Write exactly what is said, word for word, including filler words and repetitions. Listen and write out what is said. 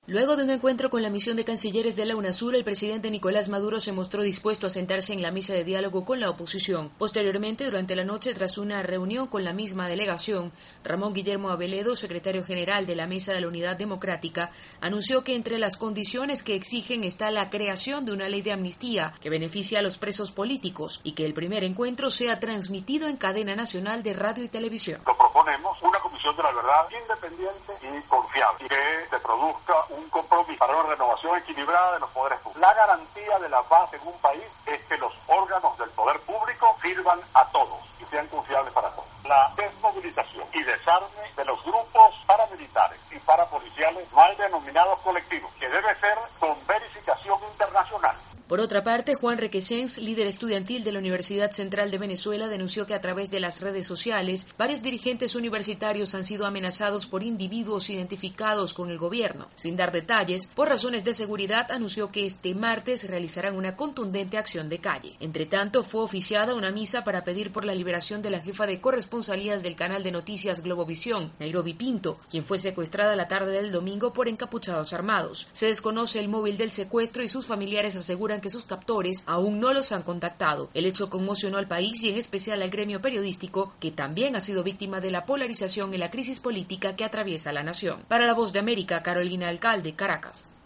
Luego de un encuentro con la misión de cancilleres de la UNASUR, el presidente Nicolás Maduro se mostró dispuesto a sentarse en la mesa de diálogo con la oposición. Posteriormente, durante la noche, tras una reunión con la misma delegación, Ramón Guillermo Aveledo, secretario general de la Mesa de la Unidad Democrática, anunció que entre las condiciones que exigen está la creación de una ley de amnistía que beneficie a los presos políticos y que el primer encuentro sea transmitido en cadena nacional de radio y televisión. Lo proponemos una comisión de la verdad independiente y confiable y que se produzca un compromiso para una renovación equilibrada de los poderes públicos. La garantía de la paz en un país es que los órganos del poder público sirvan a todos y sean confiables para todos. La desmovilización y desarme de los grupos paramilitares y parapoliciales mal denominados colectivos, que debe ser con verificación internacional. Por otra parte, Juan Requesens, líder estudiantil de la Universidad Central de Venezuela, denunció que a través de las redes sociales, varios dirigentes universitarios han sido amenazados por individuos identificados con el gobierno. Sin dar detalles, por razones de seguridad, anunció que este martes realizarán una contundente acción de calle. Entre tanto, fue oficiada una misa para pedir por la liberación de la jefa de corresponsalías del canal de noticias Globovisión, Nairobi Pinto, quien fue secuestrada la tarde del domingo por encapuchados armados. Se desconoce el móvil del secuestro y sus familiares aseguran que sus captores aún no los han contactado. El hecho conmocionó al país y en especial al gremio periodístico, que también ha sido víctima de la polarización y la crisis política que atraviesa la nación. Para La Voz de América, Carolina Alcalde, Caracas.